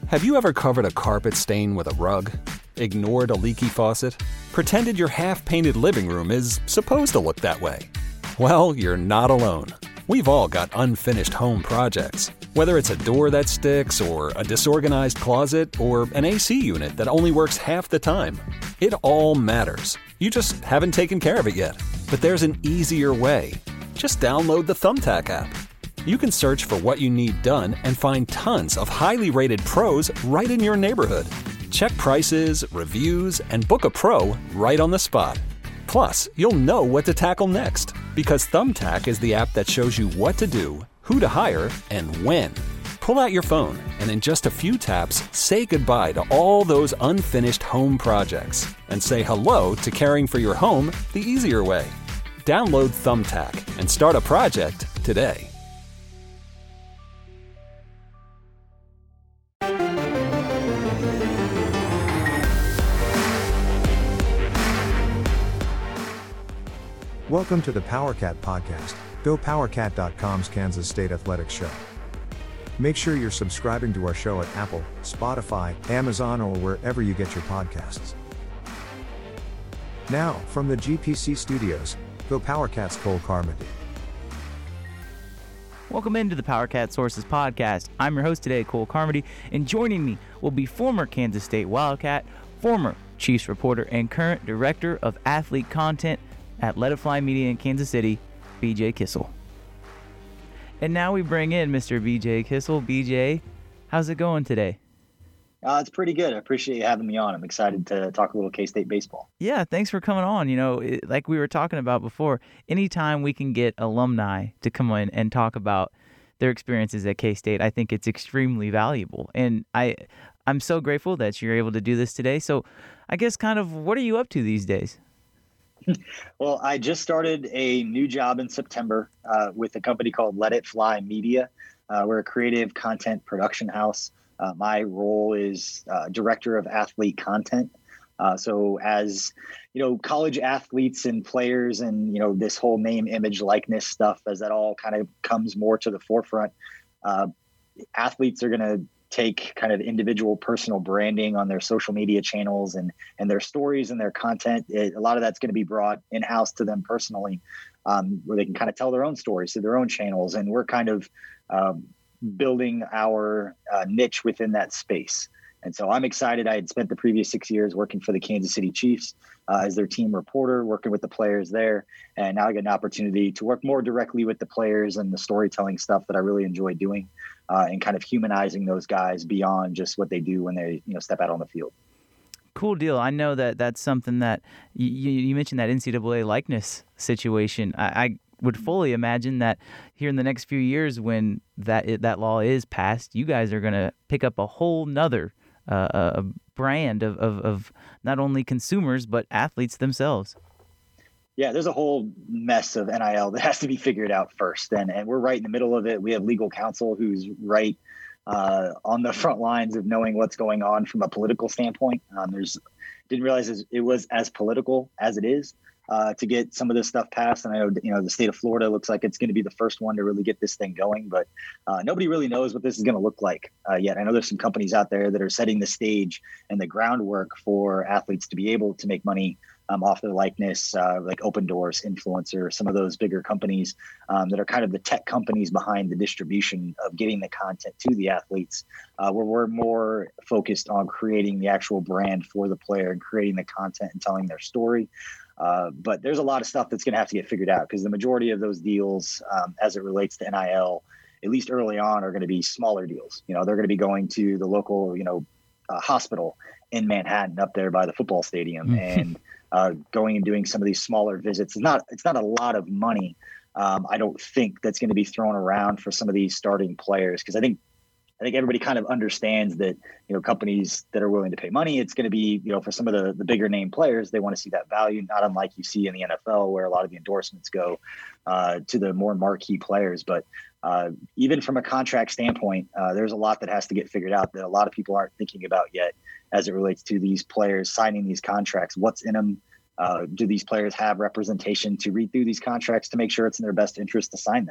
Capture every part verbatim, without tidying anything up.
Have you ever covered a carpet stain with a rug? Ignored a leaky faucet? Pretended your half-painted living room is supposed to look that way? Well, you're not alone. We've all got unfinished home projects. Whether it's a door that sticks, or a disorganized closet, or an A C unit that only works half the time. It all matters. You just haven't taken care of it yet. But there's an easier way. Just download the Thumbtack app. You can search for what you need done and find tons of highly rated pros right in your neighborhood. Check prices, reviews, and book a pro right on the spot. Plus, you'll know what to tackle next, because Thumbtack is the app that shows you what to do, who to hire, and when. Pull out your phone and in just a few taps, say goodbye to all those unfinished home projects and say hello to caring for your home the easier way. Download Thumbtack and start a project today. Welcome to the PowerCat Podcast, go power cat dot com's Kansas State Athletics show. Make sure you're subscribing to our show at Apple, Spotify, Amazon, or wherever you get your podcasts. Now, from the G P C studios, go PowerCat's Cole Carmody. Welcome into the PowerCat Sources podcast. I'm your host today, Cole Carmody, and joining me will be former Kansas State Wildcat, former Chiefs reporter, and current director of athlete content at Let It Fly Media in Kansas City, B J Kissel. And now we bring in Mister B J Kissel. B J, how's it going today? Uh, it's pretty good. I appreciate you having me on. I'm excited to talk a little K-State baseball. Yeah, thanks for coming on. You know, it, like we were talking about before, anytime we can get alumni to come in and talk about their experiences at K-State, I think it's extremely valuable. And I, I'm so grateful that you're able to do this today. So I guess kind of what are you up to these days? Well, I just started a new job in September uh, with a company called Let It Fly Media. Uh, we're a creative content production house. Uh, my role is uh, director of athlete content. Uh, so as, you know, college athletes and players and, you know, this whole name, image, likeness stuff, as that all kind of comes more to the forefront, uh, athletes are going to take kind of individual personal branding on their social media channels and and their stories and their content. It, a lot of that's going to be brought in-house to them personally, um, where they can kind of tell their own stories to their own channels. And we're kind of um, building our uh, niche within that space. And so I'm excited. I had spent the previous six years working for the Kansas City Chiefs uh, as their team reporter, working with the players there. And now I get an opportunity to work more directly with the players and the storytelling stuff that I really enjoy doing. Uh, and kind of humanizing those guys beyond just what they do when they, you know, step out on the field. Cool deal. I know that that's something that you, you mentioned, that N C double A likeness situation. I, I would fully imagine that here in the next few years, when that that law is passed, you guys are going to pick up a whole nother uh, a brand of, of, of not only consumers, but athletes themselves. Yeah, there's a whole mess of N I L that has to be figured out first. And and we're right in the middle of it. We have legal counsel who's right uh, on the front lines of knowing what's going on from a political standpoint. Um, there's didn't realize it was as political as it is uh, to get some of this stuff passed. And I know, you know, the state of Florida looks like it's going to be the first one to really get this thing going. But uh, nobody really knows what this is going to look like uh, yet. I know there's some companies out there that are setting the stage and the groundwork for athletes to be able to make money Um, off their likeness, uh, like Open Doors, Influencer, some of those bigger companies um, that are kind of the tech companies behind the distribution of getting the content to the athletes, uh, where we're more focused on creating the actual brand for the player and creating the content and telling their story. Uh, but there's a lot of stuff that's going to have to get figured out, because the majority of those deals, um, as it relates to N I L, at least early on, are going to be smaller deals. You know, they're going to be going to the local, you know, uh, hospital in Manhattan up there by the football stadium and uh, going and doing some of these smaller visits. It's not, it's not a lot of money. Um, I don't think that's going to be thrown around for some of these starting players. Cause I think, I think everybody kind of understands that, you know, companies that are willing to pay money, it's going to be, you know, for some of the, the bigger name players, they want to see that value, not unlike you see in the N F L, where a lot of the endorsements go uh, to the more marquee players. But uh, even from a contract standpoint, uh, there's a lot that has to get figured out that a lot of people aren't thinking about yet as it relates to these players signing these contracts. What's in them? Uh, do these players have representation to read through these contracts to make sure it's in their best interest to sign them?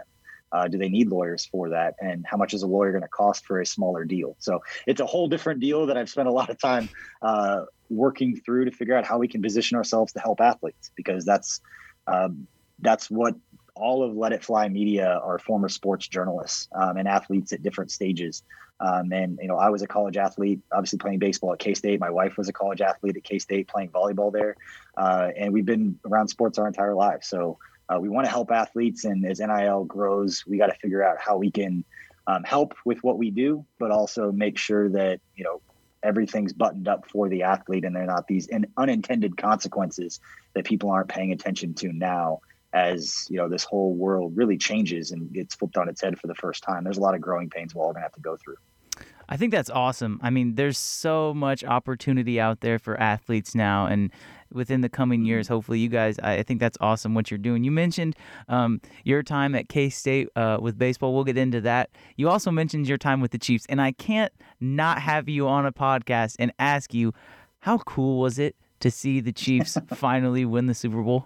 Uh, do they need lawyers for that? And how much is a lawyer going to cost for a smaller deal? So it's a whole different deal that I've spent a lot of time uh, working through to figure out how we can position ourselves to help athletes, because that's um, that's what all of Let It Fly Media are, former sports journalists um, and athletes at different stages. Um, and, you know, I was a college athlete, obviously playing baseball at K-State. My wife was a college athlete at K-State playing volleyball there. Uh, and we've been around sports our entire lives. So uh, we want to help athletes. And as N I L grows, we got to figure out how we can um, help with what we do, but also make sure that, you know, everything's buttoned up for the athlete and they're not these in, unintended consequences that people aren't paying attention to now, as you know, this whole world really changes and gets flipped on its head for the first time. There's a lot of growing pains we're all gonna have to go through. I think that's awesome. I mean, there's so much opportunity out there for athletes now, and within the coming years, hopefully you guys, I think that's awesome what you're doing. You mentioned um, your time at K-State uh, with baseball. We'll get into that. You also mentioned your time with the Chiefs, and I can't not have you on a podcast and ask you, how cool was it to see the Chiefs finally win the Super Bowl?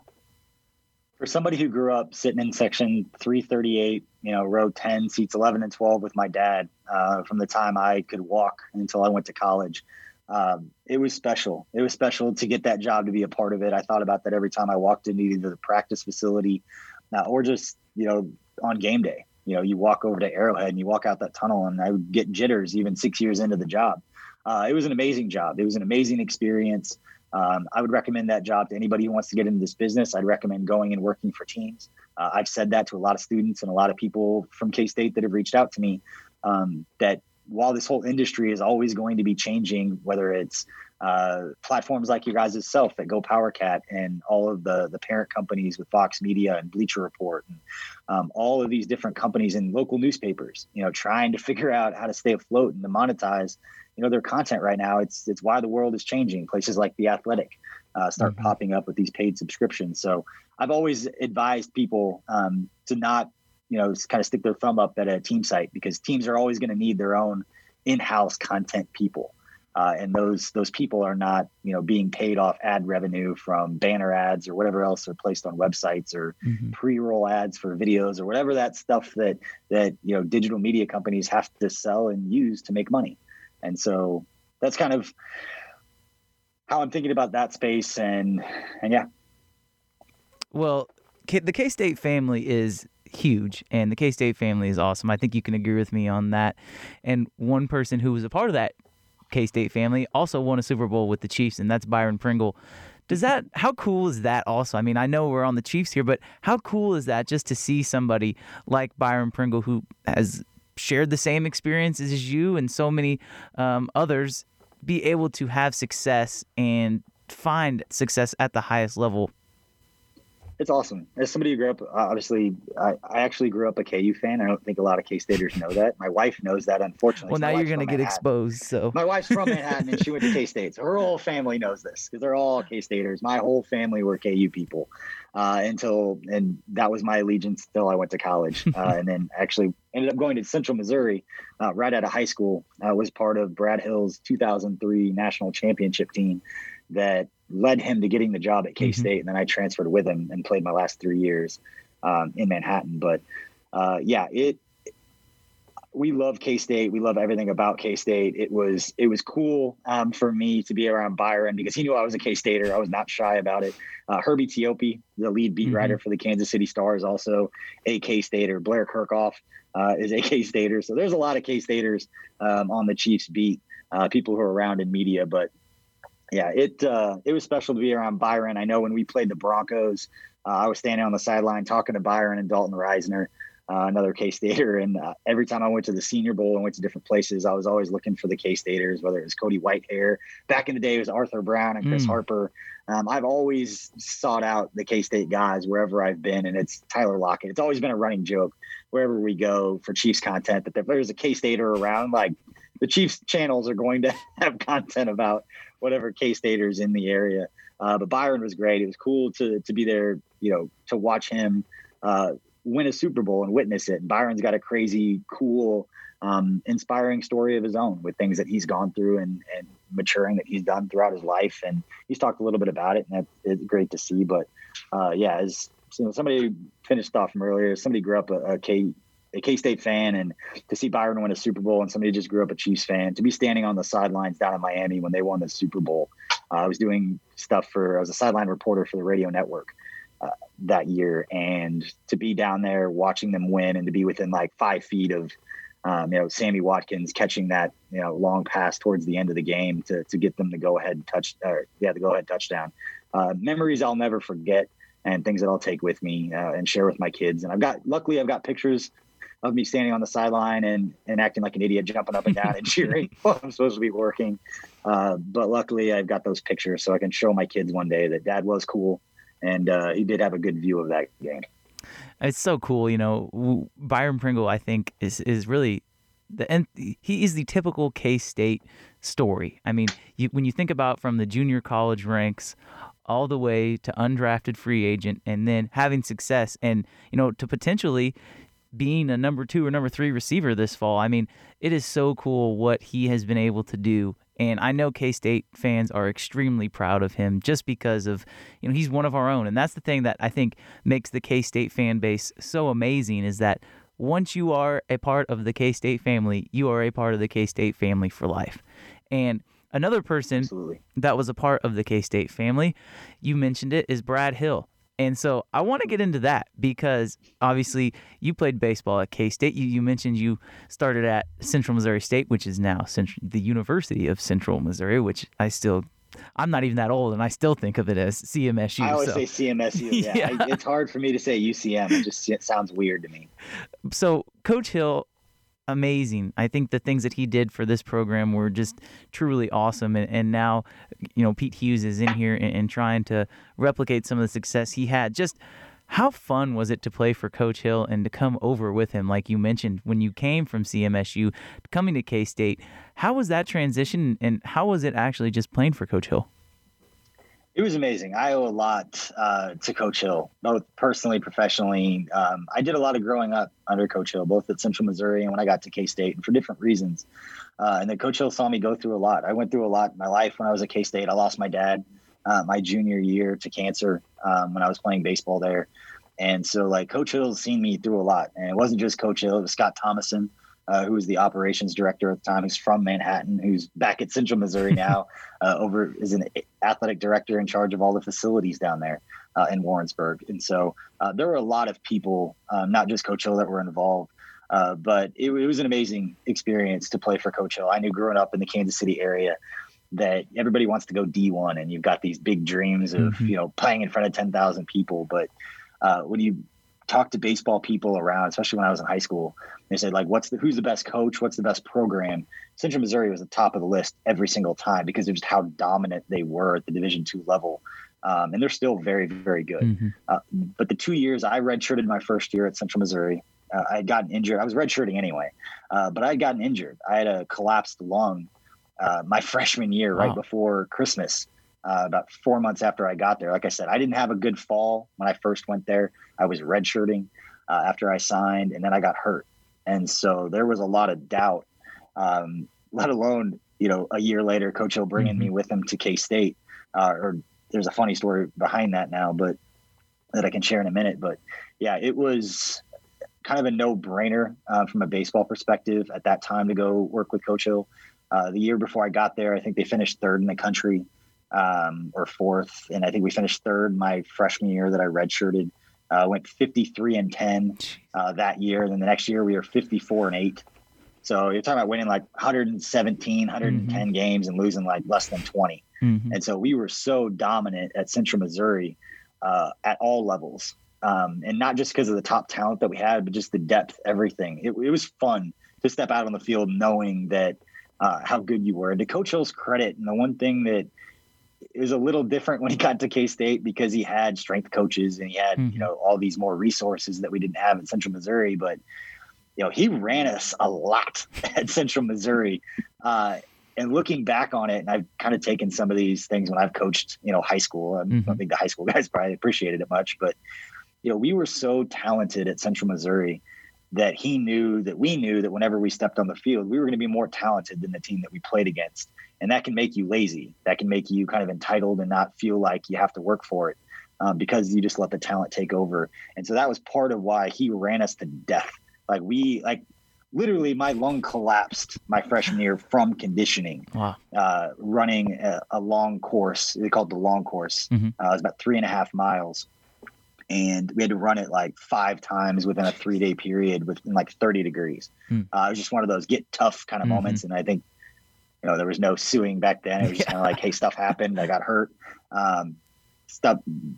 For somebody who grew up sitting in section three thirty-eight, you know, row ten, seats eleven and twelve with my dad, uh, from the time I could walk until I went to college, um, it was special. It was special to get that job, to be a part of it. I thought about that every time I walked into either the practice facility uh, or just, you know, on game day. You know, you walk over to Arrowhead and you walk out that tunnel, and I would get jitters even six years into the job. Uh, it was an amazing job. It was an amazing experience. Um, I would recommend that job to anybody who wants to get into this business. I'd recommend going and working for teams. Uh, I've said that to a lot of students and a lot of people from K-State that have reached out to me, um, that while this whole industry is always going to be changing, whether it's uh, platforms like your guys' self at Go PowerCat and all of the, the parent companies with Fox Media and Bleacher Report and um, all of these different companies and local newspapers, you know, trying to figure out how to stay afloat and to monetize, you know, their content right now. It's it's why the world is changing. Places like The Athletic uh, start mm-hmm. popping up with these paid subscriptions. So I've always advised people um, to not, you know, kind of stick their thumb up at a team site, because teams are always going to need their own in-house content people. Uh, and those those people are not, you know, being paid off ad revenue from banner ads or whatever else are placed on websites, or mm-hmm. pre-roll ads for videos, or whatever that stuff that that, you know, digital media companies have to sell and use to make money. And so that's kind of how I'm thinking about that space. And, and yeah. Well, K- the K-State family is huge, and the K-State family is awesome. I think you can agree with me on that. And one person who was a part of that K-State family also won a Super Bowl with the Chiefs, and that's Byron Pringle. Does that, how cool is that also? I mean, I know we're on the Chiefs here, but how cool is that just to see somebody like Byron Pringle, who has shared the same experiences as you and so many um, others, be able to have success and find success at the highest level? It's awesome. As somebody who grew up, obviously, I, I actually grew up a K U fan. I don't think a lot of K-Staters know that. My wife knows that, unfortunately. Well, so now you're going to get Manhattan. exposed. So my wife's from Manhattan, and she went to K-State. So her whole family knows this, because they're all K-Staters. My whole family were K U people uh, until, and that was my allegiance until I went to college. Uh, and then actually ended up going to Central Missouri uh, right out of high school. I uh, was part of Brad Hill's two thousand three national championship team that led him to getting the job at K-State. Mm-hmm. And then I transferred with him and played my last three years um, in Manhattan. But uh, yeah, it, we love K-State. We love everything about K-State. It was, it was cool um, for me to be around Byron, because he knew I was a K-Stater. I was not shy about it. Uh, Herbie Teope, the lead beat mm-hmm. writer for the Kansas City Star, is also a K-Stater. Blair Kirchhoff uh, is a K-Stater. So there's a lot of K-Staters um, on the Chiefs beat, uh, people who are around in media. But yeah, it uh, it was special to be around Byron. I know when we played the Broncos, uh, I was standing on the sideline talking to Byron and Dalton Reisner, uh, another K-Stater. And uh, every time I went to the Senior Bowl and went to different places, I was always looking for the K-Staters, whether it was Cody Whitehair. Back in the day, it was Arthur Brown and Chris mm. Harper. Um, I've always sought out the K-State guys wherever I've been, and it's Tyler Lockett. It's always been a running joke wherever we go for Chiefs content, that if there's a K-Stater around, like, the Chiefs channels are going to have content about whatever K-Staters in the area. Uh, but Byron was great. It was cool to to be there, you know, to watch him uh, win a Super Bowl and witness it. And Byron's got a crazy, cool, um, inspiring story of his own with things that he's gone through and, and maturing that he's done throughout his life. And he's talked a little bit about it, and that's it's great to see. But uh, yeah, as you know, somebody finished off from earlier, somebody grew up a, a K a K-State fan, and to see Byron win a Super Bowl, and somebody who just grew up a Chiefs fan, to be standing on the sidelines down in Miami when they won the Super Bowl. Uh, I was doing stuff for, I was a sideline reporter for the radio network uh, that year. And to be down there watching them win and to be within like five feet of, um, you know, Sammy Watkins catching that, you know, long pass towards the end of the game to, to get them to go ahead touch, or yeah, the go ahead touchdown. Uh, memories I'll never forget, and things that I'll take with me uh, and share with my kids. And I've got, luckily I've got pictures of me standing on the sideline and, and acting like an idiot, jumping up and down and cheering while I'm supposed to be working. Uh, but luckily I've got those pictures so I can show my kids one day that Dad was cool. And uh, he did have a good view of that game. It's so cool. You know, Byron Pringle, I think, is, is really the, and he is the typical K-State story. I mean, you, when you think about from the junior college ranks all the way to undrafted free agent and then having success and, you know, to potentially being a number two or number three receiver this fall. I mean, it is so cool what he has been able to do. And I know K-State fans are extremely proud of him just because of, you know, he's one of our own. And that's the thing that I think makes the K-State fan base so amazing is that once you are a part of the K-State family, you are a part of the K-State family for life. And another person Absolutely. that was a part of the K-State family, you mentioned it, is Brad Hill. And so I want to get into that because obviously you played baseball at K-State. You, you mentioned you started at Central Missouri State, which is now Central, the University of Central Missouri, which I still, I'm not even that old, and I still think of it as C M S U. I always so. say C M S U. Yeah, yeah. I, it's hard for me to say U C M. It just it sounds weird to me. So Coach Hill, amazing. I think the things that he did for this program were just truly awesome. And, and now, you know, Pete Hughes is in here and, and trying to replicate some of the success he had. Just how fun was it to play for Coach Hill and to come over with him? Like you mentioned, when you came from C M S U, coming to K-State, how was that transition and how was it actually just playing for Coach Hill? It was amazing. I owe a lot uh, to Coach Hill, both personally, professionally. Um, I did a lot of growing up under Coach Hill, both at Central Missouri and when I got to K-State, and for different reasons. Uh, and then Coach Hill saw me go through a lot. I went through a lot in my life when I was at K-State. I lost my dad uh, my junior year to cancer um, when I was playing baseball there. And so, like, Coach Hill's seen me through a lot. And it wasn't just Coach Hill. It was Scott Thomason, Uh, who was the operations director at the time, who's from Manhattan, who's back at Central Missouri now, uh, over is an athletic director in charge of all the facilities down there uh, in Warrensburg. And so uh, there were a lot of people, um, not just Coach Hill, that were involved, uh, but it, it was an amazing experience to play for Coach Hill. I knew growing up in the Kansas City area that everybody wants to go D one, and you've got these big dreams of, mm-hmm. you know, playing in front of ten thousand people. But uh, when you talk to baseball people around, especially when I was in high school, they said, like, what's the, who's the best coach? What's the best program? Central Missouri was the top of the list every single time because of just how dominant they were at the Division two level. Um, and they're still very, very good. Mm-hmm. Uh, but the two years I redshirted my first year at Central Missouri, uh, I had gotten injured. I was redshirting anyway, uh, but I had gotten injured. I had a collapsed lung uh, my freshman year, wow. right before Christmas. Uh, about four months after I got there. Like I said, I didn't have a good fall when I first went there. I was redshirting uh, after I signed, and then I got hurt. And so there was a lot of doubt, um, let alone, you know, a year later, Coach Hill bringing mm-hmm. me with him to K-State. Uh, or there's a funny story behind that now, but that I can share in a minute. But yeah, it was kind of a no-brainer uh, from a baseball perspective at that time to go work with Coach Hill. Uh, the year before I got there, I think they finished third in the country. Um, or fourth. And I think we finished third my freshman year that I redshirted, uh, went fifty-three and ten, uh, that year. And then the next year we were fifty-four and eight. So you're talking about winning like one hundred seventeen, one hundred ten mm-hmm. games and losing like less than twenty. Mm-hmm. And so we were so dominant at Central Missouri, uh, at all levels. Um, and not just because of the top talent that we had, but just the depth, everything. It, it was fun to step out on the field knowing that, uh, how good you were. And to Coach Hill's credit, and the one thing that, it was a little different when he got to K-State because he had strength coaches and he had, mm-hmm. you know, all these more resources that we didn't have in Central Missouri. But, you know, he ran us a lot at Central Missouri. Uh, and looking back on it, and I've kind of taken some of these things when I've coached, you know, high school. I mm-hmm. don't think the high school guys probably appreciated it much, but, you know, we were so talented at Central Missouri that he knew that we knew that whenever we stepped on the field, we were going to be more talented than the team that we played against. And that can make you lazy. That can make you kind of entitled and not feel like you have to work for it um, because you just let the talent take over. And so that was part of why he ran us to death Like we, like literally my lung collapsed my freshman year from conditioning, wow. uh, running a, a long course. They called it the long course. Mm-hmm. Uh, it was about three and a half miles. And we had to run it like five times within a three day period within like thirty degrees. Mm. Uh, it was just one of those get tough kind of mm-hmm. moments. And I think, you know, there was no suing back then. It was just yeah. kind of like, hey, stuff happened. I got hurt. Um, stuff,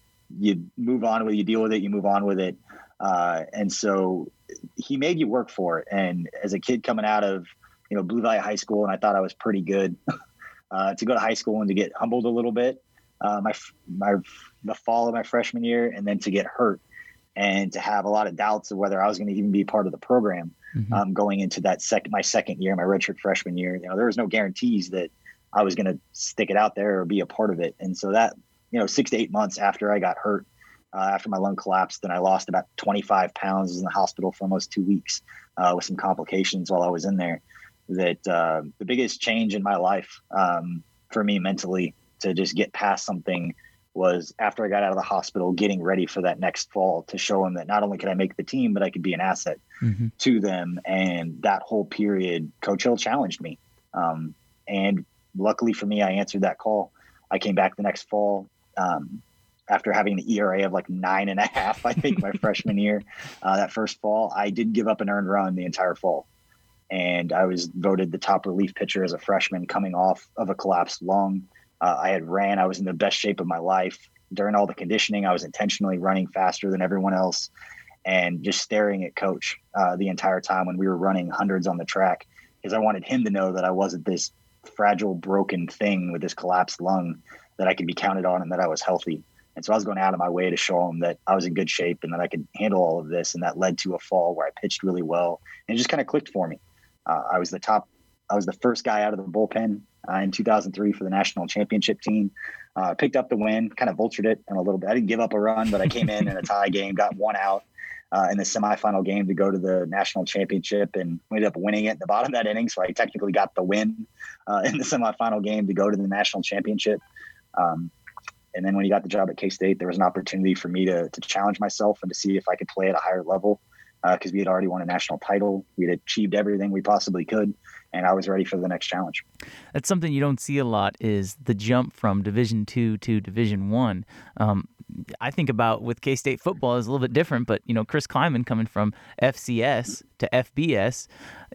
you move on with it, you deal with it, you move on with it. Uh, and so he made you work for it. And as a kid coming out of, you know, Blue Valley High School, and I thought I was pretty good, uh, to go to high school and to get humbled a little bit, uh, my, my, the fall of my freshman year, and then to get hurt and to have a lot of doubts of whether I was going to even be part of the program, mm-hmm. um, going into that second, my second year, my redshirt freshman year. You know, there was no guarantees that I was going to stick it out there or be a part of it. And so that, you know, six to eight months after I got hurt, uh, after my lung collapsed, then I lost about twenty-five pounds, was in the hospital for almost two weeks, uh, with some complications while I was in there. That, uh, the biggest change in my life, um, for me mentally, to just get past something, was after I got out of the hospital, getting ready for that next fall to show them that not only could I make the team, but I could be an asset mm-hmm. to them. And that whole period, Coach Hill challenged me. Um, and luckily for me, I answered that call. I came back the next fall, um, after having the E R A of like nine and a half, I think my freshman year, uh, that first fall. I did give up an earned run the entire fall. And I was voted the top relief pitcher as a freshman coming off of a collapsed lung. Uh, I had ran, I was in the best shape of my life. During all the conditioning, I was intentionally running faster than everyone else and just staring at Coach uh, the entire time when we were running hundreds on the track, because I wanted him to know that I wasn't this fragile, broken thing with this collapsed lung, that I could be counted on and that I was healthy. And so I was going out of my way to show him that I was in good shape and that I could handle all of this. And that led to a fall where I pitched really well. And it just kind of clicked for me. Uh, I was the top, I was the first guy out of the bullpen uh, in two thousand three for the national championship team. Uh, picked up the win, kind of vultured it in a little bit. I didn't give up a run, but I came in in a tie game, got one out uh, in the semifinal game to go to the national championship, and ended up winning it in the bottom of that inning. So I technically got the win uh, in the semifinal game to go to the national championship. Um, and then when he got the job at K-State, there was an opportunity for me to to challenge myself and to see if I could play at a higher level, because uh, we had already won a national title. We had achieved everything we possibly could, and I was ready for the next challenge. That's something you don't see a lot, is the jump from Division two to Division one. Um, I think about with K-State football is a little bit different, but, you know, Chris Kleiman coming from F C S to F B S,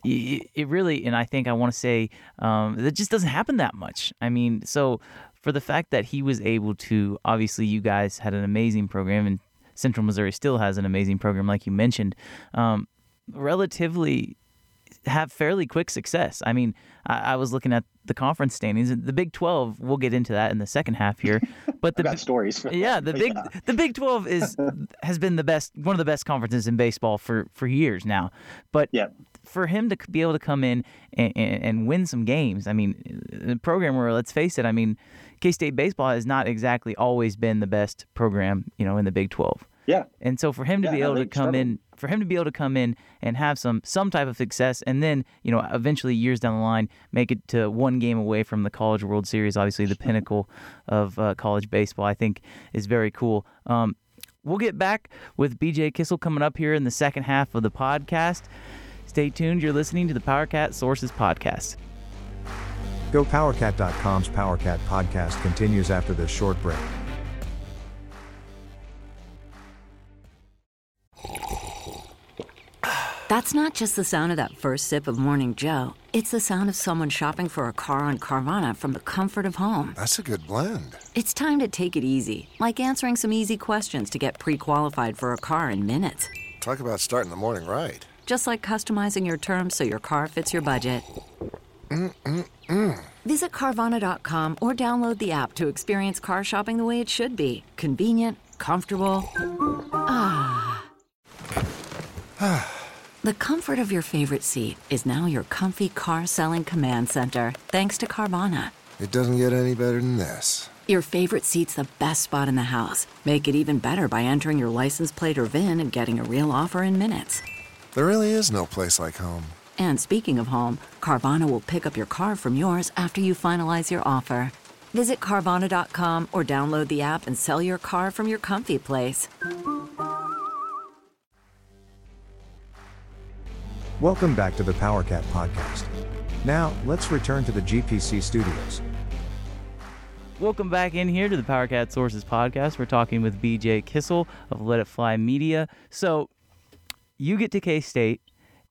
it really, and I think I want to say um, that just doesn't happen that much. I mean, so for the fact that he was able to, obviously you guys had an amazing program, and Central Missouri still has an amazing program, like you mentioned, um, relatively have fairly quick success. I mean, I, I was looking at the conference standings. The Big twelve, we'll get into that in the second half here. But the I've got stories. For yeah, the big yeah. the Big twelve is has been the best, one of the best conferences in baseball for, for years now. But yeah. for him to be able to come in and, and, and win some games, I mean, the program where, let's face it, I mean, K-State baseball has not exactly always been the best program, you know, in the Big twelve. Yeah. And so for him to yeah, be able to come struggled. in, for him to be able to come in and have some some type of success, and then, you know, eventually years down the line make it to one game away from the College World Series, obviously the pinnacle of uh, college baseball, I think is very cool. Um, we'll get back with B J Kissel coming up here in the second half of the podcast. Stay tuned. You're listening to the PowerCat Sources podcast. Go Power Cat dot com's PowerCat podcast continues after this short break. That's not just the sound of that first sip of Morning Joe. It's the sound of someone shopping for a car on Carvana from the comfort of home. That's a good blend. It's time to take it easy, like answering some easy questions to get pre-qualified for a car in minutes. Talk about starting the morning right. Just like customizing your terms so your car fits your budget. Mm-mm-mm. Visit Carvana dot com or download the app to experience car shopping the way it should be. Convenient, comfortable. Ah. The comfort of your favorite seat is now your comfy car selling command center, thanks to Carvana. It doesn't get any better than this. Your favorite seat's the best spot in the house. Make it even better by entering your license plate or V I N and getting a real offer in minutes. There really is no place like home. And speaking of home, Carvana will pick up your car from yours after you finalize your offer. Visit Carvana dot com or download the app and sell your car from your comfy place. Welcome back to the PowerCat podcast. Now, let's return to the G P C studios. Welcome back in here to the PowerCat Sources podcast. We're talking with B J Kissel of Let It Fly Media. So you get to K-State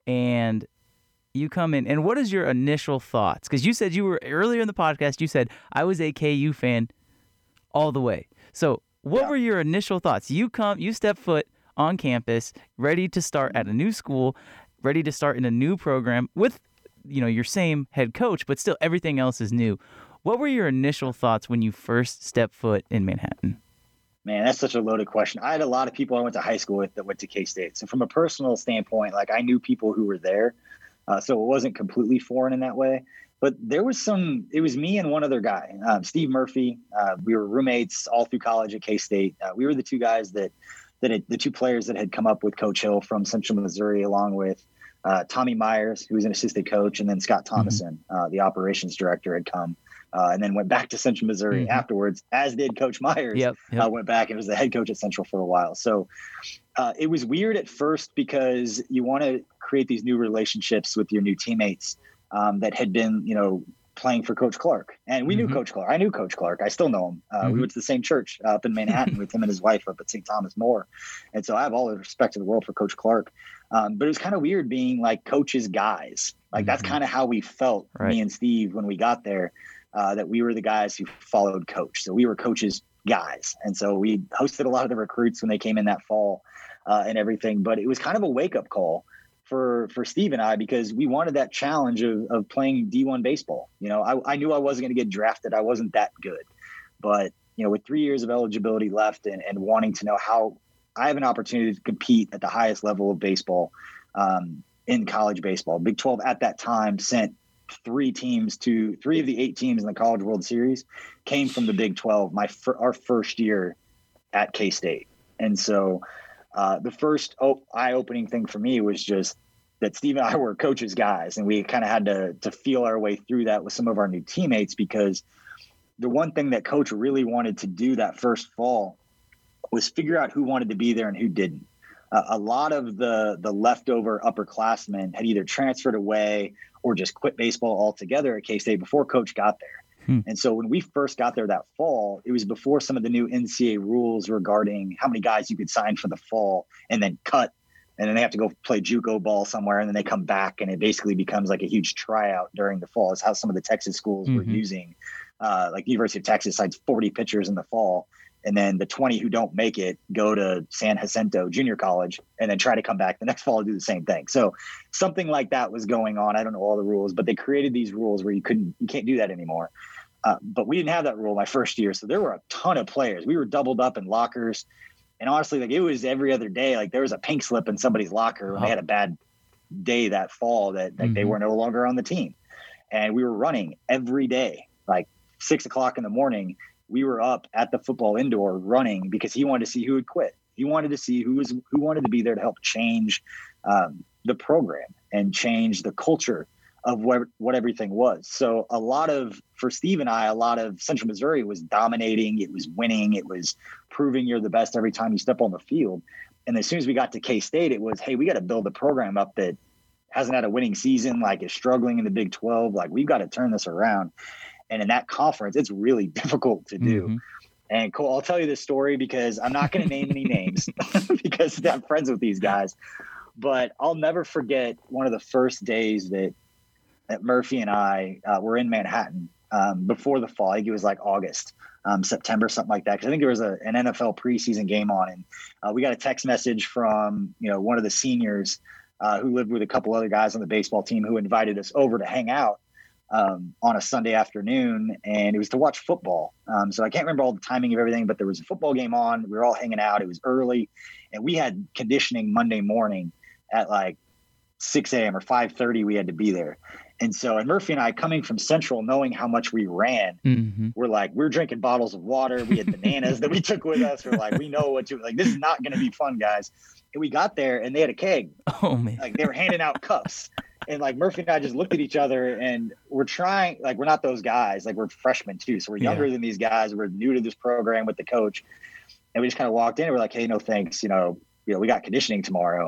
and you come in, and what is your initial thoughts? Because you said you were, earlier in the podcast, you said, I was a K U fan all the way. So what Yeah. were your initial thoughts? You come, you step foot on campus, ready to start at a new school, ready to start in a new program with, you know, your same head coach, but still everything else is new. What were your initial thoughts when you first stepped foot in Manhattan? Man, that's such a loaded question. I had a lot of people I went to high school with that went to K-State. So from a personal standpoint, like I knew people who were there. Uh, so it wasn't completely foreign in that way. But there was some, it was me and one other guy, um, Steve Murphy. Uh, we were roommates all through college at K-State. Uh, we were the two guys that, that had, the two players that had come up with Coach Hill from Central Missouri, along with uh, Tommy Myers, who was an assistant coach, and then Scott Thomason, mm-hmm. uh, the operations director, had come. Uh, and then went back to Central Missouri mm-hmm. afterwards, as did Coach Myers. Yep, yep. Uh, went back and was the head coach at Central for a while. So uh, it was weird at first because you want to create these new relationships with your new teammates um, that had been, you know, playing for Coach Clark. And we mm-hmm. knew Coach Clark. I knew Coach Clark. I still know him. Uh, mm-hmm. We went to the same church uh, up in Manhattan with him and his wife up at Saint Thomas More. And so I have all the respect in the world for Coach Clark. Um, but it was kind of weird being like Coach's guys. Like mm-hmm. that's kind of how we felt, right. me and Steve, when we got there. Uh, that we were the guys who followed Coach. So we were Coach's guys. And so we hosted a lot of the recruits when they came in that fall uh, and everything. But it was kind of a wake-up call for for Steve and I, because we wanted that challenge of, of playing D one baseball. You know, I, I knew I wasn't going to get drafted. I wasn't that good. But, you know, with three years of eligibility left and, and wanting to know how I have an opportunity to compete at the highest level of baseball um, in college baseball. Big twelve at that time sent three teams to three of the eight teams in the College World Series came from the Big twelve, my our first year at K-State. And so uh, the first oh, eye-opening thing for me was just that Steve and I were Coach's guys, and we kind of had to to feel our way through that with some of our new teammates, because the one thing that Coach really wanted to do that first fall was figure out who wanted to be there and who didn't. Uh, a lot of the the leftover upperclassmen had either transferred away or just quit baseball altogether at K-State before Coach got there. Hmm. And so when we first got there that fall, it was before some of the new N C double A rules regarding how many guys you could sign for the fall and then cut, and then they have to go play JUCO ball somewhere, and then they come back, and it basically becomes like a huge tryout during the fall. Is how some of the Texas schools mm-hmm. were using. Uh, like the University of Texas signs forty pitchers in the fall, and then the twenty who don't make it go to San Jacinto Junior College and then try to come back the next fall and do the same thing. So something like that was going on. I don't know all the rules, but they created these rules where you couldn't, you can't do that anymore. Uh, but we didn't have that rule my first year. So there were a ton of players. We were doubled up in lockers. And honestly, like it was every other day. Like there was a pink slip in somebody's locker when they had a bad day that fall that like, mm-hmm. they were no longer on the team. And we were running every day, like six o'clock in the morning. We were up at the football indoor running because he wanted to see who would quit. He wanted to see who was who wanted to be there to help change um, the program and change the culture of what, what everything was. So a lot of, for Steve and I, a lot of Central Missouri was dominating. It was winning. It was proving you're the best every time you step on the field. And as soon as we got to K-State, it was, hey, we got to build a program up that hasn't had a winning season, like is struggling in the Big twelve. Like we've got to turn this around. And in that conference, it's really difficult to do. Mm-hmm. And Cole, I'll tell you this story because I'm not going to name any names because I'm friends with these guys. But I'll never forget one of the first days that, that Murphy and I uh, were in Manhattan um, before the fall. I think it was like August, um, September, something like that. Because I think there was a, an N F L preseason game on. And uh, we got a text message from, you know, one of the seniors uh, who lived with a couple other guys on the baseball team who invited us over to hang out um, on a Sunday afternoon. And it was to watch football. Um, so I can't remember all the timing of everything, but there was a football game on. We were all hanging out. It was early. And we had conditioning Monday morning at like six a.m. or five thirty. We had to be there. And so, and Murphy and I, coming from Central, knowing how much we ran, mm-hmm. we're like, we're drinking bottles of water. We had bananas that we took with us. We're like, we know what to, like, this is not going to be fun, guys. And we got there and they had a keg. Oh, man. Like they were handing out cups. And like Murphy and I just looked at each other and we're trying, like, we're not those guys. Like we're freshmen too. So we're younger yeah. than these guys. We're new to this program with the coach. And we just kind of walked in and we're like, hey, no, thanks. You know, you know, we got conditioning tomorrow.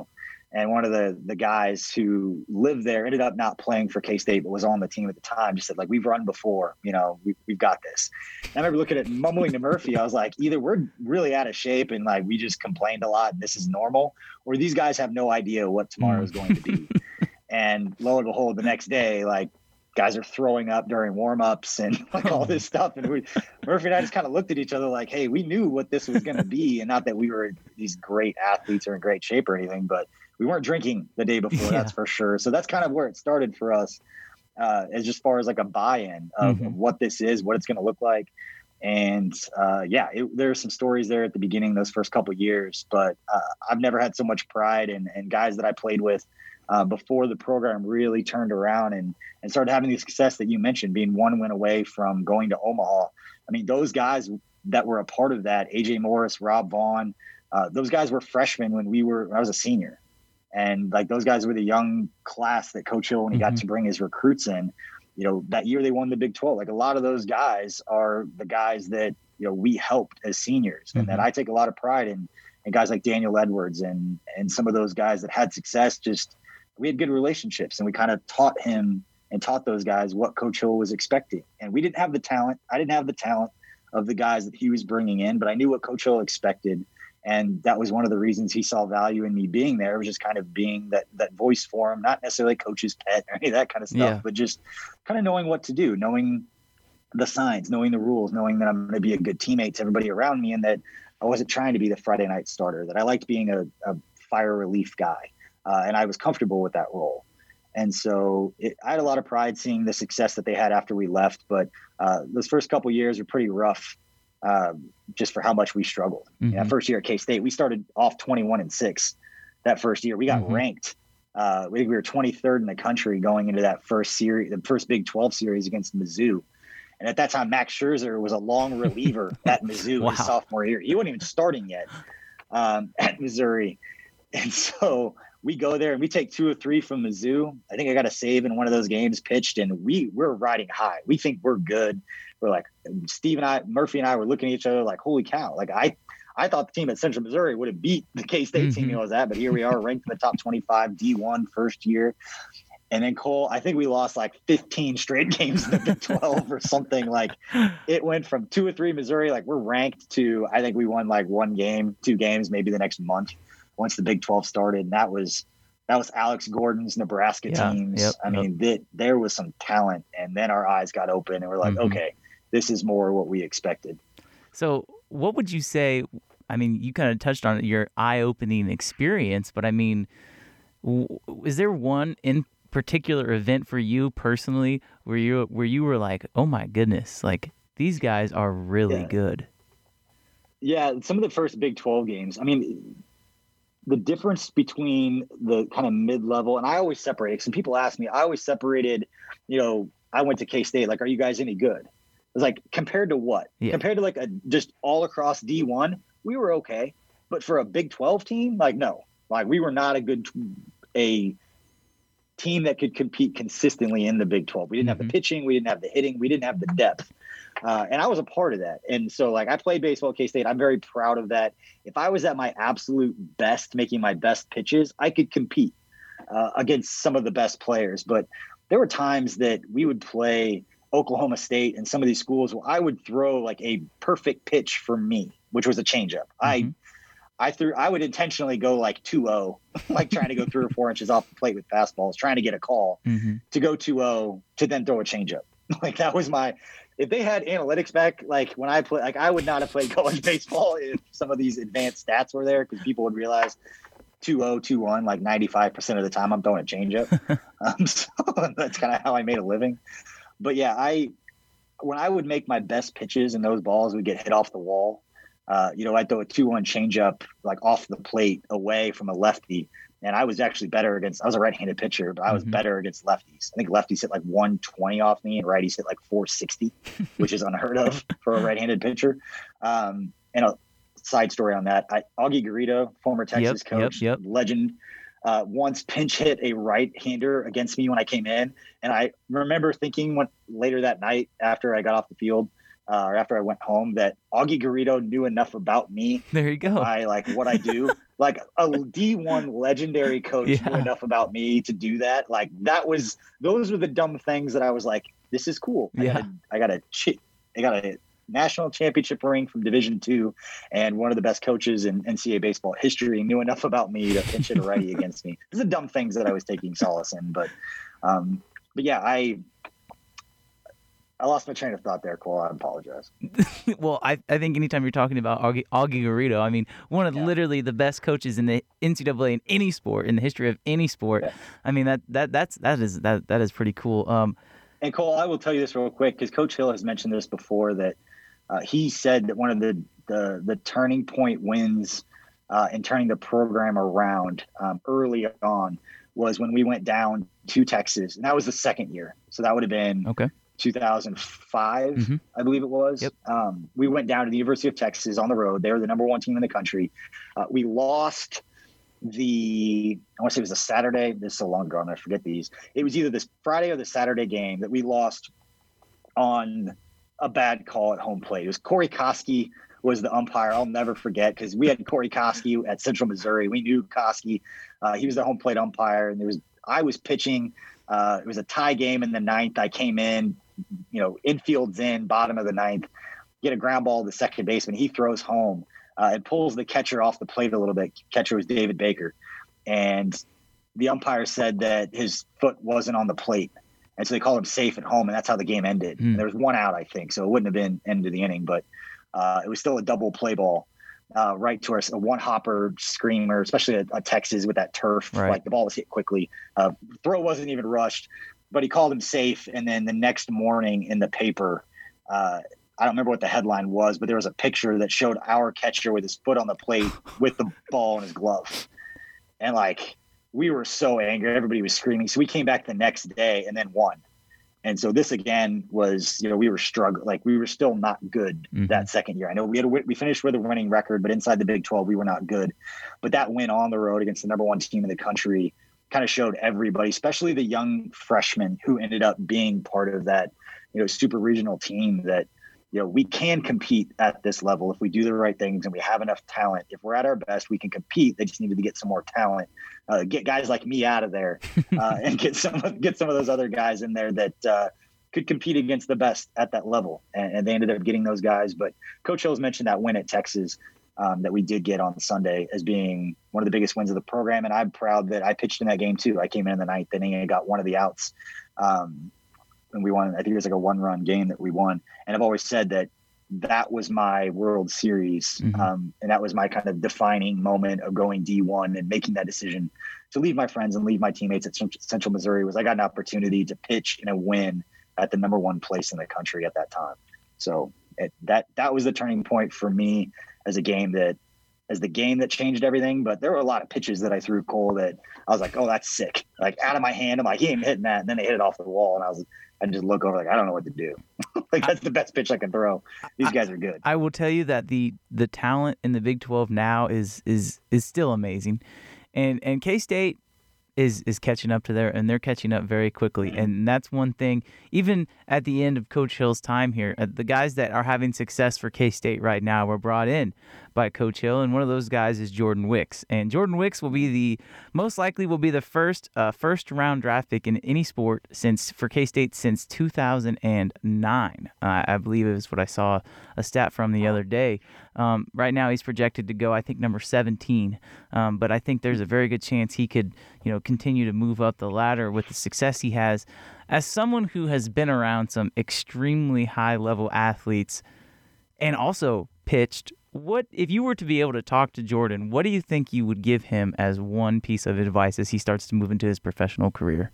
And one of the the guys who lived there ended up not playing for K-State, but was on the team at the time. Just said, like, we've run before, you know, we, we've got this. And I remember looking at mumbling to Murphy. I was like, either we're really out of shape and like we just complained a lot and this is normal, or these guys have no idea what tomorrow is going to be. And lo and behold, the next day, like, guys are throwing up during warm-ups and like all this stuff. And we, Murphy and I just kind of looked at each other like, hey, we knew what this was going to be. And not that we were these great athletes or in great shape or anything, but we weren't drinking the day before, yeah. That's for sure. So that's kind of where it started for us, uh, as just far as like a buy-in of, mm-hmm. of what this is, what it's going to look like. And uh, yeah, it, there are some stories there at the beginning, those first couple of years, but uh, I've never had so much pride and, and guys that I played with uh, before the program really turned around and, and started having the success that you mentioned, being one win away from going to Omaha. I mean, those guys that were a part of that, A J Morris, Rob Vaughn, uh, those guys were freshmen when we were, when I was a senior. And like those guys were the young class that Coach Hill, when he mm-hmm. got to bring his recruits in, you know, that year they won the Big twelve. Like a lot of those guys are the guys that, you know, we helped as seniors, mm-hmm. and that I take a lot of pride in. And guys like Daniel Edwards and and some of those guys that had success, just we had good relationships, and we kind of taught him and taught those guys what Coach Hill was expecting. And we didn't have the talent. I didn't have the talent of the guys that he was bringing in, but I knew what Coach Hill expected. And that was one of the reasons he saw value in me being there, was just kind of being that that voice for him, not necessarily coach's pet or any of that kind of stuff, yeah. but just kind of knowing what to do, knowing the signs, knowing the rules, knowing that I'm going to be a good teammate to everybody around me, and that I wasn't trying to be the Friday night starter, that I liked being a, a fire relief guy. Uh, and I was comfortable with that role. And so it, I had a lot of pride seeing the success that they had after we left. But uh, those first couple of years were pretty rough, uh, just for how much we struggled. Mm-hmm. That first year at K-State, we started off twenty-one and six. That first year, we got mm-hmm. ranked. Uh, we, we were twenty-third in the country going into that first series, the first Big twelve series against Mizzou. And at that time, Max Scherzer was a long reliever at Mizzou wow. his sophomore year. He wasn't even starting yet um, at Missouri. And so we go there and we take two or three from Mizzou. I think I got a save in one of those games pitched, and we we're riding high. We think we're good. We're like, Steve and I, Murphy and I were looking at each other like, holy cow. Like I, I thought the team at Central Missouri would have beat the K-State mm-hmm. team he was at, but here we are ranked in the top twenty-five D one first year. And then Cole, I think we lost like fifteen straight games in the Big twelve or something. Like it went from two or three Missouri, like we're ranked, to I think we won like one game, two games, maybe the next month once the Big twelve started. And that was that was Alex Gordon's Nebraska yeah, teams. Yep, I yep. mean, that there was some talent, and then our eyes got open and we're like, mm-hmm. okay, this is more what we expected. So what would you say? I mean, you kind of touched on your eye-opening experience, but I mean, w- is there one in particular event for you personally where you where you were like, oh my goodness, like these guys are really yeah. good? Yeah, some of the first Big twelve games. I mean, the difference between the kind of mid-level, and I always separated. Some people ask me, I always separated. You know, I went to K-State. Like, are you guys any good? It was like, compared to what? Yeah. Compared to like a just all across D one, we were okay. But for a Big twelve team, like no, like we were not a good a. team that could compete consistently in the Big twelve. We didn't mm-hmm. have the pitching, we didn't have the hitting, we didn't have the depth. Uh, and I was a part of that. And so like I played baseball at K-State. I'm very proud of that. If I was at my absolute best, making my best pitches, I could compete uh, against some of the best players. But there were times that we would play Oklahoma State and some of these schools where I would throw like a perfect pitch for me, which was a changeup. Mm-hmm. I I threw. I would intentionally go like two oh, like trying to go three or four inches off the plate with fastballs, trying to get a call mm-hmm. to go two oh to then throw a changeup. Like that was my. If they had analytics back, like when I play, like I would not have played college baseball if some of these advanced stats were there, because people would realize two oh, two one, like ninety-five percent of the time I'm throwing a changeup. um, so that's kind of how I made a living. But yeah, I when I would make my best pitches and those balls would get hit off the wall. Uh, you know, I'd throw a two one changeup like off the plate away from a lefty. And I was actually better against, I was a right-handed pitcher, but I was mm-hmm. better against lefties. I think lefties hit like one twenty off me and righties hit like four sixty, which is unheard of for a right-handed pitcher. Um, and a side story on that, I, Augie Garrido, former Texas yep, coach, yep, yep. legend, uh, once pinch hit a right-hander against me when I came in. And I remember thinking when, later that night after I got off the field, Uh, or after I went home, that Augie Garrido knew enough about me. There you go. I like what I do. like a D one legendary coach Yeah. knew enough about me to do that. Like that was, those were the dumb things that I was like, this is cool. I Yeah. got a, I got a, chi- I got a national championship ring from Division two, and one of the best coaches in N C double A baseball history knew enough about me to pinch hit a righty against me. These are dumb things that I was taking solace in, but, um, but yeah, I, I lost my train of thought there, Cole. I apologize. Well, I, I think anytime you're talking about Augie, Augie Garrido, I mean, one of Yeah. literally the best coaches in the N C double A in any sport, in the history of any sport. Yeah. I mean, that that that's that is that that is pretty cool. Um, And Cole, I will tell you this real quick, because Coach Hill has mentioned this before, that uh, he said that one of the the, the turning point wins uh, in turning the program around um, early on was when we went down to Texas, and that was the second year. So that would have been okay. two thousand five, Mhm. I believe it was. Yep. Um, we went down to the University of Texas on the road. They were the number one team in the country. Uh, we lost the, I want to say it was a Saturday. This is so long ago, I'm going to forget these. It was either this Friday or the Saturday game that we lost on a bad call at home plate. It was Corey Koski was the umpire. I'll never forget, because we had Corey Koski at Central Missouri. We knew Koski. Uh, he was the home plate umpire, and there was I was pitching. Uh, it was a tie game in the ninth. I came in, you know, infield's in, bottom of the ninth, get a ground ball to the second baseman. He throws home. Uh, it pulls the catcher off the plate a little bit. Catcher was David Baker. And the umpire said that his foot wasn't on the plate. And so they called him safe at home, and that's how the game ended. Mm. And there was one out, I think, so it wouldn't have been end of the inning, but uh, it was still a double play ball uh, right to our a one hopper screamer, especially a, a Texas with that turf. Right. Like the ball was hit quickly. Uh, throw wasn't even rushed, but he called him safe. And then the next morning in the paper, uh, I don't remember what the headline was, but there was a picture that showed our catcher with his foot on the plate with the ball in his glove. And like, we were so angry. Everybody was screaming. So we came back the next day and then won. And so this again was, you know, we were struggling. Like we were still not good Mhm. that second year. I know we had a, we finished with a winning record, but inside the Big twelve, we were not good. But that win on the road against the number one team in the country kind of showed everybody, especially the young freshmen who ended up being part of that, you know, super regional team, that, you know, we can compete at this level if we do the right things and we have enough talent. If we're at our best, we can compete. They just needed to get some more talent, uh, get guys like me out of there, uh, and get some get some of those other guys in there that uh, could compete against the best at that level. And, and they ended up getting those guys. But Coach Hill's mentioned that win at Texas um, that we did get on Sunday as being one of the biggest wins of the program. And I'm proud that I pitched in that game too. I came in in the ninth inning and got one of the outs. Um, and we won. I think it was like a one-run game that we won. And I've always said that that was my World Series, Mhm. um, and that was my kind of defining moment of going D one and making that decision to leave my friends and leave my teammates at Cent- Central Missouri. Was I got an opportunity to pitch in a win at the number one place in the country at that time. So it, that that was the turning point for me as a game that, as the game that changed everything. But there were a lot of pitches that I threw, Cole, that I was like, oh, that's sick. Like out of my hand, I'm like, he ain't hitting that. And then they hit it off the wall, and I was. I just look over like, I don't know what to do. Like that's the best pitch I can throw. These guys are good. I will tell you that the the talent in the Big twelve now is is is still amazing, and and K-State is is catching up to there, and they're catching up very quickly. And that's one thing. Even at the end of Coach Hill's time here, uh, the guys that are having success for K-State right now were brought in by Coach Hill, and one of those guys is Jordan Wicks. And Jordan Wicks will be the most likely will be the first uh, first round draft pick in any sport since for K-State since two thousand nine. Uh, I believe it was what I saw a stat from the other day. Um, right now he's projected to go, I think, number seventeen. Um, but I think there's a very good chance he could, you know, continue to move up the ladder with the success he has. As someone who has been around some extremely high level athletes and also pitched, what if you were to be able to talk to Jordan, what do you think you would give him as one piece of advice as he starts to move into his professional career?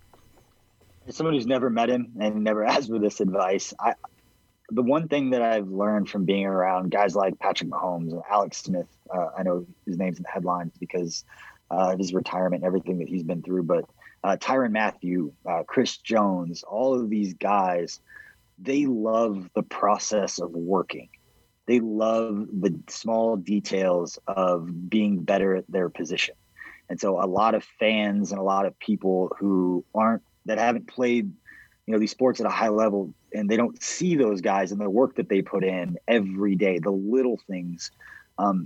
As someone who's never met him and never asked for this advice, I, the one thing that I've learned from being around guys like Patrick Mahomes and Alex Smith, uh, I know his name's in the headlines because uh, of his retirement and everything that he's been through, but uh, Tyrann Mathieu, uh, Chris Jones, all of these guys, they love the process of working. They love the small details of being better at their position. And so a lot of fans and a lot of people who aren't, that haven't played, you know, these sports at a high level, and they don't see those guys and the work that they put in every day, the little things. Um,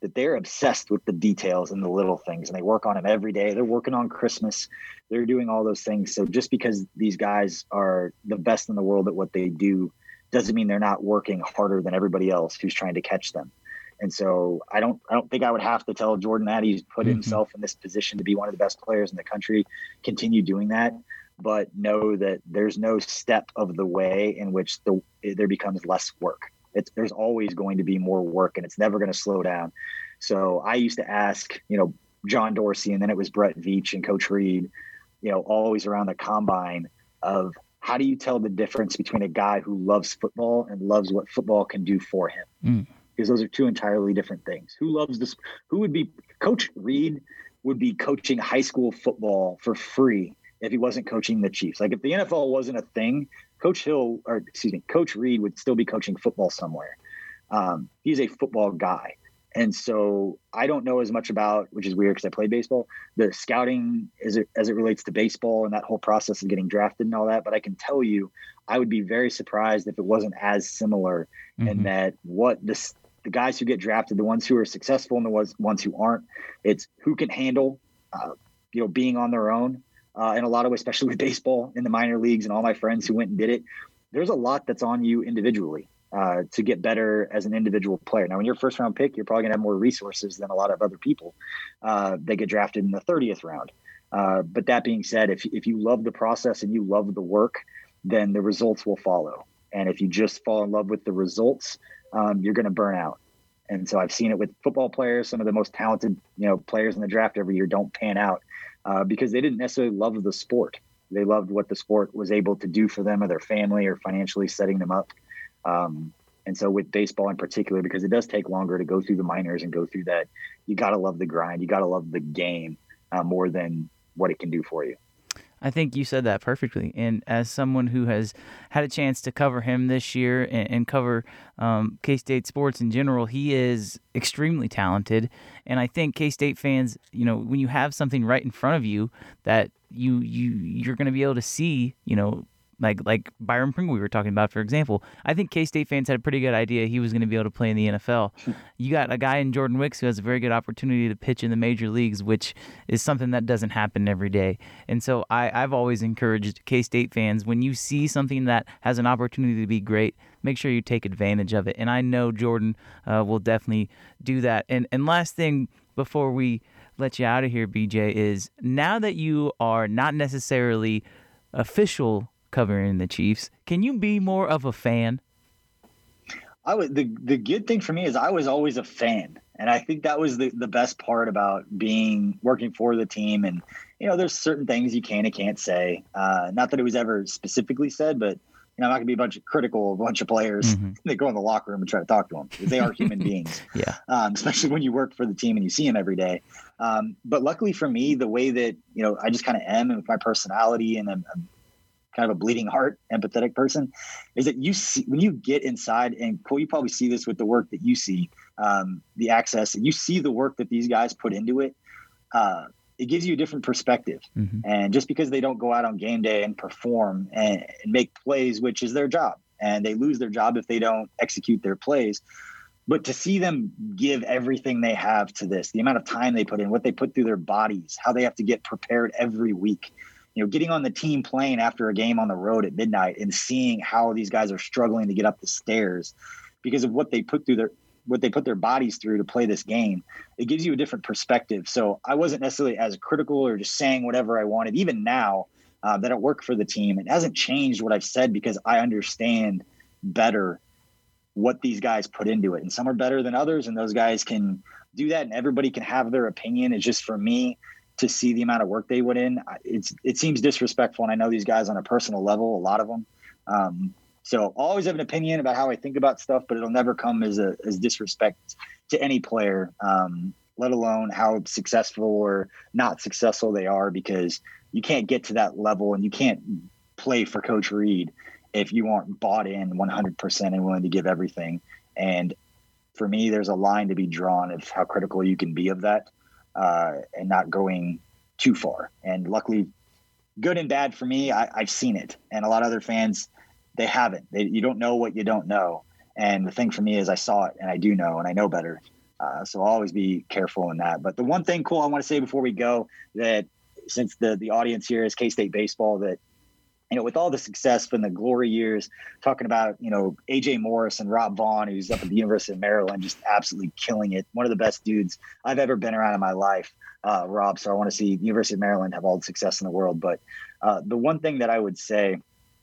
that they're obsessed with the details and the little things, and they work on them every day. They're working on Christmas. They're doing all those things. So just because these guys are the best in the world at what they do doesn't mean they're not working harder than everybody else who's trying to catch them. And so I don't I don't think I would have to tell Jordan that. He's put mm-hmm. himself in this position to be one of the best players in the country. Continue doing that, but know that there's no step of the way in which the there becomes less work. It's, there's always going to be more work, and it's never going to slow down. So I used to ask, you know, John Dorsey, and then it was Brett Veach and Coach Reed, you know, always around the combine of how do you tell the difference between a guy who loves football and loves what football can do for him? Mm. Because those are two entirely different things. Who loves this? Who would be Coach Reed would be coaching high school football for free if he wasn't coaching the Chiefs. Like if the N F L wasn't a thing, Coach Hill, or excuse me, Coach Reed would still be coaching football somewhere. Um, he's a football guy. And so I don't know as much about, which is weird because I played baseball, the scouting as it, as it relates to baseball and that whole process of getting drafted and all that. But I can tell you, I would be very surprised if it wasn't as similar mm-hmm. in that what this, the guys who get drafted, the ones who are successful and the ones, ones who aren't, it's who can handle, uh, you know, being on their own. Uh, in a lot of ways, especially with baseball in the minor leagues and all my friends who went and did it, there's a lot that's on you individually uh, to get better as an individual player. Now, when you're a first round pick, you're probably gonna have more resources than a lot of other people uh, that get drafted in the thirtieth round. Uh, but that being said, if, if you love the process and you love the work, then the results will follow. And if you just fall in love with the results, um, you're going to burn out. And so I've seen it with football players. Some of the most talented, you know, players in the draft every year don't pan out. Uh, because they didn't necessarily love the sport. They loved what the sport was able to do for them or their family or financially setting them up. Um, and so with baseball in particular, because it does take longer to go through the minors and go through that, you got to love the grind. You got to love the game uh, more than what it can do for you. I think you said that perfectly. And as someone who has had a chance to cover him this year and, and cover um, K-State sports in general, he is extremely talented. And I think K-State fans, you know, when you have something right in front of you that you you you're going to be able to see, you know, like like Byron Pringle we were talking about, for example. I think K-State fans had a pretty good idea he was going to be able to play in the N F L. You got a guy in Jordan Wicks who has a very good opportunity to pitch in the major leagues, which is something that doesn't happen every day. And so I, I've always encouraged K-State fans, when you see something that has an opportunity to be great, make sure you take advantage of it. And I know Jordan uh, will definitely do that. And and last thing before we let you out of here, B J, is now that you are not necessarily official covering the Chiefs, can you be more of a fan? I was the the good thing for me is I was always a fan, and I think that was the the best part about being working for the team. And you know, there's certain things you can and can't say. Uh, not that it was ever specifically said, but you know, I'm not gonna be a bunch of critical of a bunch of players mm-hmm. that go in the locker room and try to talk to them because they are human beings. Yeah, um, especially when you work for the team and you see them every day. Um, but luckily for me, the way that you know I just kind of am, and with my personality, and I'm, I'm kind of a bleeding heart, empathetic person, is that you see when you get inside, and Cole, you probably see this with the work that you see, um, the access, and you see the work that these guys put into it. Uh, it gives you a different perspective. Mm-hmm. And just because they don't go out on game day and perform and, and make plays, which is their job, and they lose their job if they don't execute their plays, but to see them give everything they have to this, the amount of time they put in, what they put through their bodies, how they have to get prepared every week. You know, getting on the team plane after a game on the road at midnight and seeing how these guys are struggling to get up the stairs because of what they put through their what they put their bodies through to play this game, it gives you a different perspective. So I wasn't necessarily as critical or just saying whatever I wanted. Even now uh, that I work for the team, it hasn't changed what I've said because I understand better what these guys put into it. And some are better than others, and those guys can do that, and everybody can have their opinion. It's just for me to see the amount of work they put in. It's, it seems disrespectful. And I know these guys on a personal level, a lot of them. Um, so I'll always have an opinion about how I think about stuff, but it'll never come as a, as disrespect to any player, um, let alone how successful or not successful they are, because you can't get to that level and you can't play for Coach Reed if you aren't bought in one hundred percent and willing to give everything. And for me, there's a line to be drawn of how critical you can be of that. Uh, and not going too far. And luckily, good and bad for me, I, I've seen it. And a lot of other fans, they haven't. They, you don't know what you don't know. And the thing for me is I saw it, and I do know, and I know better. Uh, so I'll always be careful in that. But the one thing, Cole, I want to say before we go, that since the the audience here is K-State baseball, that, you know, with all the success from the glory years, talking about, you know, A J Morris and Rob Vaughn, who's up at the University of Maryland, just absolutely killing it. One of the best dudes I've ever been around in my life, uh, Rob. So I want to see the University of Maryland have all the success in the world. But uh, the one thing that I would say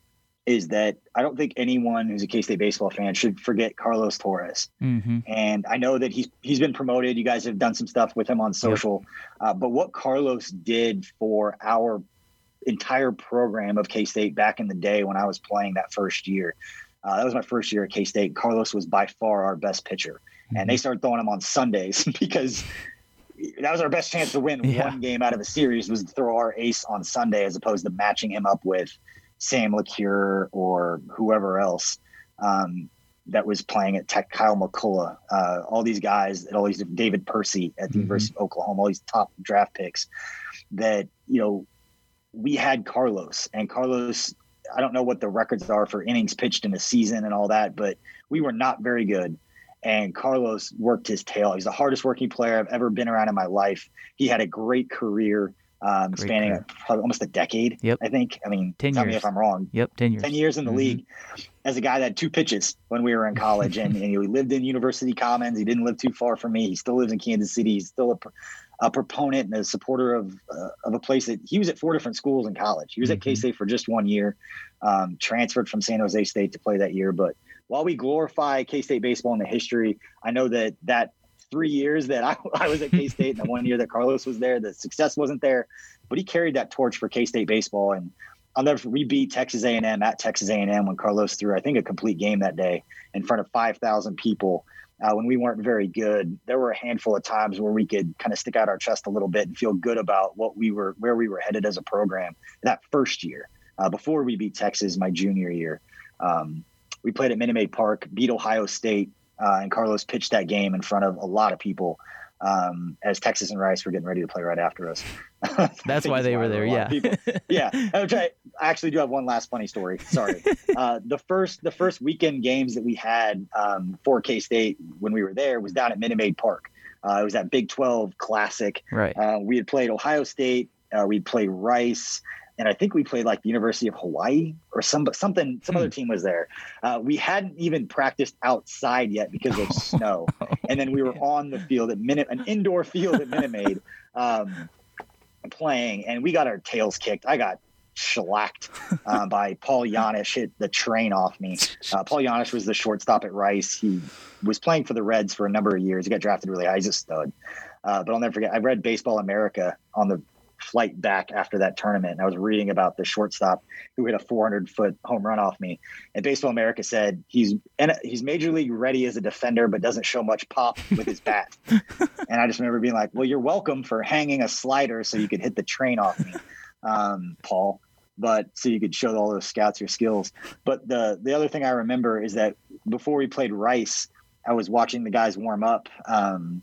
is that I don't think anyone who's a K-State baseball fan should forget Carlos Torres. Mm-hmm. And I know that he's he's been promoted. You guys have done some stuff with him on social. Yep. Uh, but what Carlos did for our entire program of K-State back in the day when I was playing that first year, uh, that was my first year at K-State. Carlos was by far our best pitcher. Mm-hmm. And they started throwing him on Sundays because that was our best chance to win yeah. one game out of a series, was to throw our ace on Sunday as opposed to matching him up with Sam LeCure or whoever else um, that was playing at Tech, Kyle McCullough, uh, all these guys, and all these David Percy at the mm-hmm. University of Oklahoma, all these top draft picks that, you know, we had Carlos. And Carlos, I don't know what the records are for innings pitched in a season and all that, but we were not very good. And Carlos worked his tail. He's the hardest working player I've ever been around in my life. He had a great career. Um, great spanning career. Probably almost a decade, yep. I think. I mean, ten tell years. me if I'm wrong. Yep, ten years. ten years in the mm-hmm. league as a guy that had two pitches when we were in college. and, and he lived in University Commons. He didn't live too far from me. He still lives in Kansas City. He's still a, a proponent and a supporter of uh, of a place that he was at four different schools in college. He was mm-hmm. at K-State for just one year, um, transferred from San Jose State to play that year. But while we glorify K-State baseball and the history, I know that that three years that I, I was at K-State and the one year that Carlos was there, the success wasn't there, but he carried that torch for K-State baseball. And I'll never, we beat Texas A and M at Texas A and M when Carlos threw, I think, a complete game that day in front of five thousand people uh, when we weren't very good. There were a handful of times where we could kind of stick out our chest a little bit and feel good about what we were, where we were headed as a program that first year uh, before we beat Texas my junior year. Um, we played at Minute Maid Park, beat Ohio State, Uh, and Carlos pitched that game in front of a lot of people um, as Texas and Rice were getting ready to play right after us. That's why they were there, yeah. yeah. I actually do have one last funny story. Sorry. Uh, the first the first weekend games that we had um, for K-State when we were there was down at Minute Maid Park. Uh, it was that Big twelve Classic. Right. Uh, we had played Ohio State. Uh, we'd played Rice. And I think we played like the University of Hawaii or some something. Some hmm. other team was there. Uh, we hadn't even practiced outside yet because of snow. And then we were on the field at Minute, an indoor field at Minute Maid, um, playing, and we got our tails kicked. I got shellacked uh, by Paul Yanish, hit the train off me. Uh, Paul Yanish was the shortstop at Rice. He was playing for the Reds for a number of years. He got drafted really high. He's a stud. Uh, but I'll never forget. I read Baseball America on the flight back after that tournament, and I was reading about the shortstop who hit a four hundred foot home run off me, and Baseball America said he's and he's major league ready as a defender but doesn't show much pop with his bat. And I just remember being like, well, you're welcome for hanging a slider so you could hit the train off me, um, Paul, but so you could show all those scouts your skills. But the the other thing I remember is that before we played Rice, I was watching the guys warm up, um,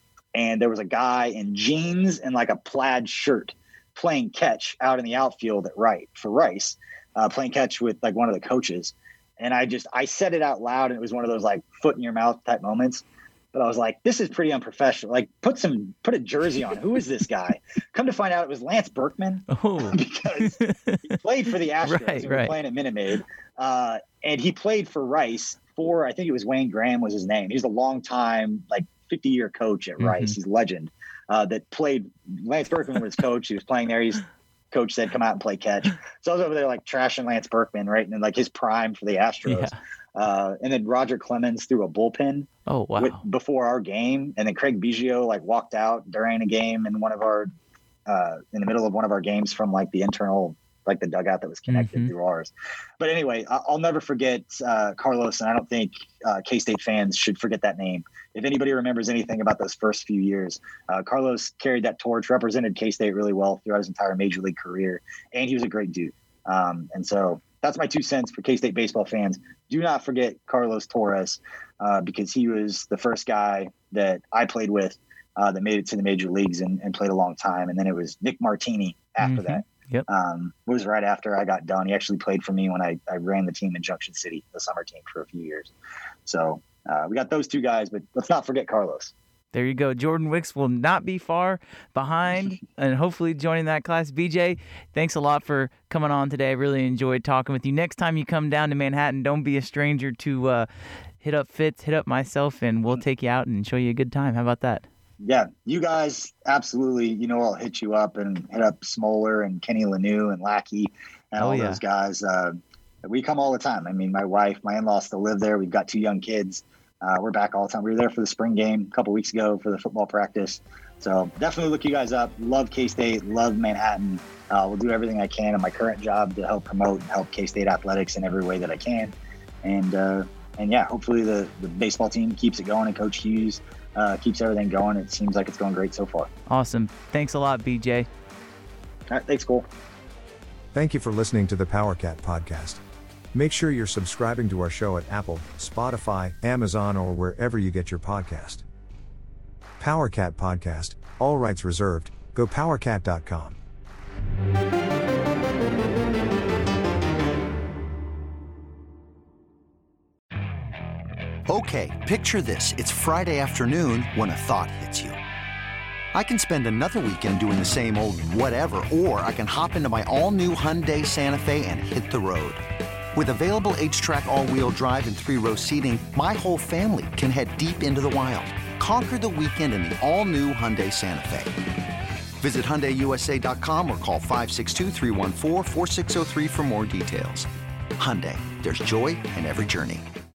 and there was a guy in jeans and like a plaid shirt playing catch out in the outfield at right for Rice, uh, playing catch with like one of the coaches. And I just, I said it out loud, and it was one of those like foot in your mouth type moments. But I was like, this is pretty unprofessional. Like, put some, put a jersey on. Who is this guy? Come to find out it was Lance Berkman. Oh. Because he played for the Astros. Right, we were right. playing at Minute Maid. Uh, and he played for Rice for, I think it was Wayne Graham was his name. He's a long time, like, fifty year coach at Rice. Mm-hmm. He's a legend uh, that played. Lance Berkman was coach. He was playing there. He's coach said, come out and play catch. So I was over there like trashing Lance Berkman, right? And like his prime for the Astros. Yeah. Uh, and then Roger Clemens threw a bullpen. Oh, wow. With, before our game. And then Craig Biggio like walked out during a game in one of our, uh, in the middle of one of our games from like the internal, like the dugout that was connected mm-hmm. through ours. But anyway, I'll never forget uh, Carlos, and I don't think uh, K-State fans should forget that name. If anybody remembers anything about those first few years, uh, Carlos carried that torch, represented K-State really well throughout his entire major league career, and he was a great dude. Um, and so that's my two cents for K-State baseball fans. Do not forget Carlos Torres uh, because he was the first guy that I played with uh, that made it to the major leagues and, and played a long time. And then it was Nick Martini after mm-hmm. that. Yep. Um, it was right after I got done. He actually played for me when I, I ran the team in Junction City, the summer team, for a few years. So uh, we got those two guys, but let's not forget Carlos. There you go. Jordan Wicks will not be far behind and hopefully joining that class. B J, thanks a lot for coming on today. I really enjoyed talking with you. Next time you come down to Manhattan, don't be a stranger to uh, hit up Fitz, hit up myself, and we'll take you out and show you a good time. How about that? Yeah, you guys, absolutely. You know, I'll hit you up and hit up Smoller and Kenny Lanou and Lackey and Oh, all yeah. those guys. Uh, we come all the time. I mean, my wife, my in-laws still live there. We've got two young kids. Uh, we're back all the time. We were there for the spring game a couple weeks ago for the football practice. So definitely look you guys up. Love K-State, love Manhattan. Uh, we'll do everything I can in my current job to help promote and help K-State athletics in every way that I can. And, uh, and yeah, hopefully the, the baseball team keeps it going and Coach Hughes uh, keeps everything going. It seems like it's going great so far. Awesome. Thanks a lot, B J. All right, thanks, Cole. Thank you for listening to the PowerCat podcast. Make sure you're subscribing to our show at Apple, Spotify, Amazon, or wherever you get your podcast. PowerCat Podcast, all rights reserved. Go power cat dot com. Okay, picture this. It's Friday afternoon when a thought hits you. I can spend another weekend doing the same old whatever, or I can hop into my all-new Hyundai Santa Fe and hit the road. With available H-Track all-wheel drive and three-row seating, my whole family can head deep into the wild. Conquer the weekend in the all-new Hyundai Santa Fe. Visit Hyundai U S A dot com or call five six two, three one four, four six zero three for more details. Hyundai, there's joy in every journey.